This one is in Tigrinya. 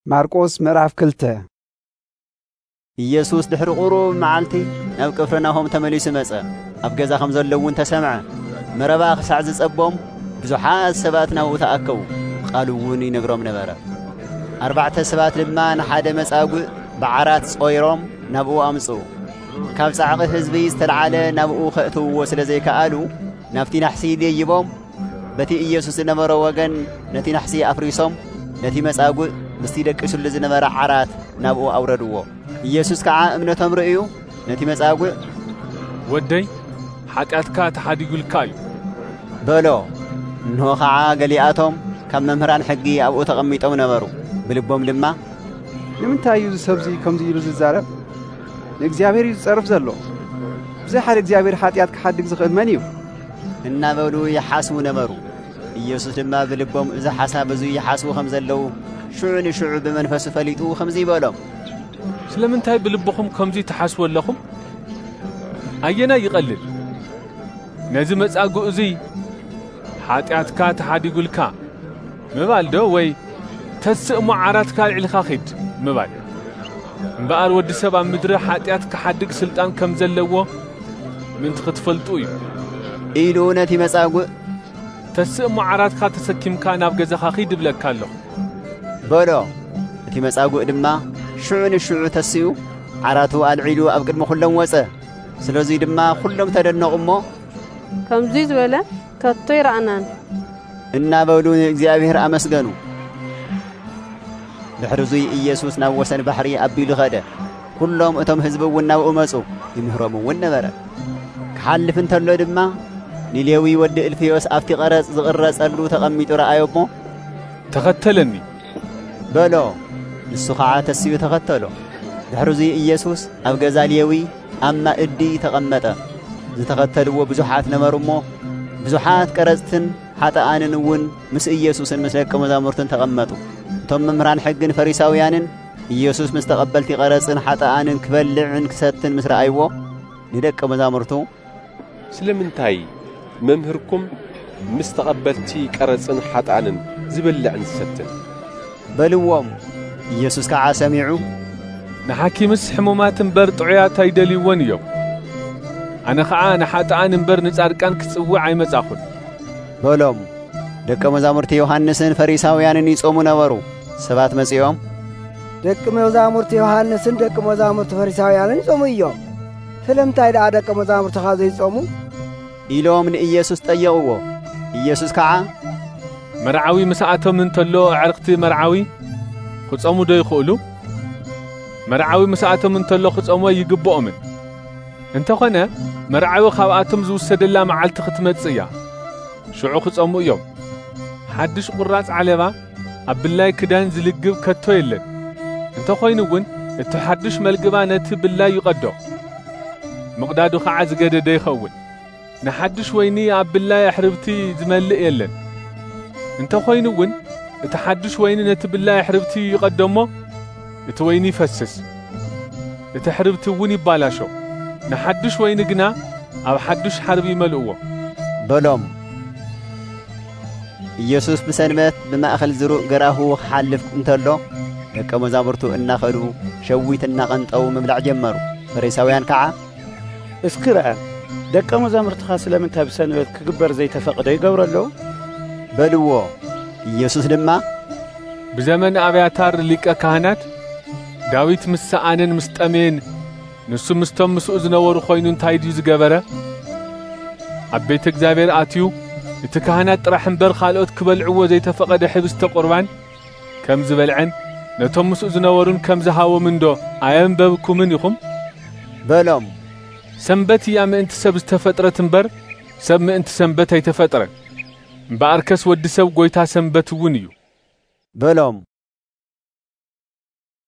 ማርቆስ ምዕራፍ 2 ኢየሱስ ድሕሪ ቁሩብ መዓልቲ ናብ ቅፍርናሆም ተመሊሱ መጸ። ኣብ ገዛ ከም ዘለውን ተሰምዐ። መረባ ክሳዕ ዝጸቦም ብዙሓት ሰባት ናብኡ ተኣከቡ። ቃሉ እውን ይነግሮም ነበረ። 4 ሰባት ድማ ንሓደ መጻጉዕ ብዓራት ጾይሮም ናብኡ ኣምጽኡ። ካብ ጻዕቒ ህዝቢ ዝተልዓለ ናብኡ ከእትውዎ ስለ ዘይከኣሉ ናብቲ ናሕሲ ደይቦም በቲ ኢየሱስ ዝነበሮ ወገን ነቲ ናሕሲ ኣፍሪሶም ነቲ መጻጉዕ ምስቲ ደቂሱሉ ዝነበረ ዓራት ናብኡ ኣውረድዎ። ኢየሱስ ከዓ እምነቶም ርእዩ ነቲ መጻጉዕ ወደይ ሓጢአትካ ተሓዲጉልካ እዩ በሎ። እንሆ ከዓ ገሊኣቶም ካብ መምህራን ሕጊ ኣብኡ ተቐሚጦም ነበሩ። ብልቦም ድማ ንምንታይ እዩ ሰብዚ ከምዚ ኢሉ ዝዛረብ? ንእግዚአብሔር እዩ ዝጸርፍ ዘሎ። ብዘይ ሓደ እግዚአብሔር ሓጢአት ክሓድግ ዝኽእል መን እዩ? እናበሉ ይሓስቡ ነበሩ። ኢየሱስ ድማ ብልቦም እዚ ሓሳብ እዚ ይሓስቡ ከም ዘለው ሽዑ ንሽዑ ብመንፈሱ ፈሊጡ ከምዚ ይበሎም፣ ስለምንታይ ብልብኹም ከምዚ ተሓስቡ ኣለኹም? ኣየና ይቐልል ነዚ መጻጉዕ እዚ ሓጢአትካ ተሓዲጉልካ ምባል ዶ ወይ ተስእሞ ዓራትካ ልዕልኻ ኺድ ምባል? እምበኣር ወዲ ሰብ ኣብ ምድሪ ሓጢአት ክሓድግ ስልጣን ከም ዘለዎ ምንቲ ክትፈልጡ እዩ ኢሉ ነቲ መጻጉዕ ተስእሞ ዓራትካ ተሰኪምካ ናብ ገዛኻ ኺድ ብለካ ኣለኹ በሎ። እቲ መጻጉዕ ድማ ሽዑ ንሽዑ ተስኡ ዓራቱ ኣልዒሉ ኣብ ቅድሚ ኩሎም ወፀ። ስለዙይ ድማ ኩሎም ተደነቑ እሞ ከምዚ ዝበለ ከቶ ይረአናን እናበሉ እግዚአብሔር ኣመስገኑ። ድሕሪዙይ ኢየሱስ ናብ ወሰን ባሕሪ ኣቢሉ ኸደ። ኩሎም እቶም ህዝቢ እውን ናብኡ መጹ፣ ይምህሮም እውን ነበረ። ክሓልፍ እንተሎ ድማ ንሌዊ ወዲ እልፍዮስ ኣብቲ ቐረጽ ዝቕረጸሉ ተቐሚጡ ረኣዮ እሞ ተኸተለኒ በሎ። ንሱ ከዓ ተስዩ ተኸተሎ። ድሕሪዙይ ኢየሱስ ኣብ ገዛ ሌዊ ኣብ ማእዲ ተቐመጠ። ዝተኸተልዎ ብዙሓት ነበሩ እሞ ብዙሓት ቀረጽትን ሓጥኣንን እውን ምስ ኢየሱስን ምስ ደቀ መዛሙርትን ተቐመጡ። እቶም መምህራን ሕግን ፈሪሳውያንን ኢየሱስ ምስ ተቐበልቲ ቀረጽን ሓጥኣንን ክበልዕን ክሰትን ምስ ረኣይዎ ንደቀ መዛሙርቱ ስለምንታይ መምህርኩም ምስ ተቐበልቲ ቀረጽን ሓጥኣንን ዝበልዕን ዝሰትን በልዎም። ኢየሱስ ከዓ ሰሚዑ ንሓኪምስ ሕሙማት እምበር ጥዑያት ኣይደልይዎን እዮም፣ ኣነ ከዓ ንሓጥኣን እምበር ንጻድቃን ክጽውዕ ኣይመጻኹን በሎም። ደቀ መዛሙርቲ ዮሐንስን ፈሪሳውያንን ይጾሙ ነበሩ። ሰባት መጺኦም ደቀ መዛሙርቲ ዮሐንስን ደቀ መዛሙርቲ ፈሪሳውያንን ይጾሙ እዮም፣ ስለምንታይ ደኣ ደቀ መዛሙርትኻ ዘይጾሙ ኢሎም ንኢየሱስ ጠየቕዎ። ኢየሱስ ከዓ መርዓዊ ምስ ኣቶም እንተሎ ኣዕርኽቲ መርዓዊ ክጾሙ ዶ ይኽእሉ? መርዓዊ ምስ ኣቶም እንተሎ ክጾሞ ይግብኦምን። እንተኾነ መርዓዊ ካብኣቶም ዝውሰደላ መዓልቲ ክትመጽእ እያ፣ ሽዑ ክጾሙ እዮም። ሓድሽ ቁራጽ ዓለባ ኣብ ብላይ ክዳን ዝልግብ ከቶ የለን። እንተኾይኑ እውን እቲ ሓድሽ መልግባ ነቲ ብላይ ይቐዶ፣ ምቕዳዱ ከዓ ዝገደደ ይኸውን። ንሓድሽ ወይኒ ኣብ ብላይ ኣሕርብቲ ዝመልእ የለን። እንተኾይኑ እውን እቲ ሓድሽ ወይኒ ነቲ ብላይ ኣሕርብቲ ይቐዶ እሞ እቲ ወይኒ ይፈስስ፣ እቲ ኣሕርብቲ እውን ይባላሾ። ንሓድሽ ወይኒ ግና ኣብ ሓድሽ ሓርቢ ይመልእዎ በሎም። ኢየሱስ ብሰንበት ብማእኸል ዝሩእ ገራሁ ክሓልፍ እንተሎ ደቀ መዛሙርቱ እናኸዱ ሸዊት እናቐንጠው ምብላዕ ጀመሩ። ፈሪሳውያን ከዓ እስኪ ረአ ደቀ መዛሙርትኻ ስለምንታይ ብሰንበት ክግበር ዘይተፈቕደ ይገብሩ ኣለዉ በልዎ። ኢየሱስ ድማ ብዘመን ኣብያታር ሊቀ ካህናት ዳዊት ምስ ሰኣንን ምስ ጠሜን ንሱ ምስቶም ምስኡ ዝነበሩ ኾይኑ እንታይ ድዩ ዝገበረ? ኣብ ቤተ እግዚአብሔር ኣትዩ እቲ ካህናት ጥራሕ እምበር ካልኦት ክበልዕዎ ዘይተፈቐደ ሕብስተ ቁርባን ከም ዝበልዐን ነቶም ምስኡ ዝነበሩን ከም ዝሃቦምን ዶ ኣየንበብኩምን ኢኹም? በሎም። ሰንበት እያ ምእንቲ ሰብ ዝተፈጥረት እምበር ሰብ ምእንቲ ሰንበት ኣይተፈጥረን። እምበኣርከስ ወዲ ሰብ ጐይታ ሰንበት እውን እዩ በሎም።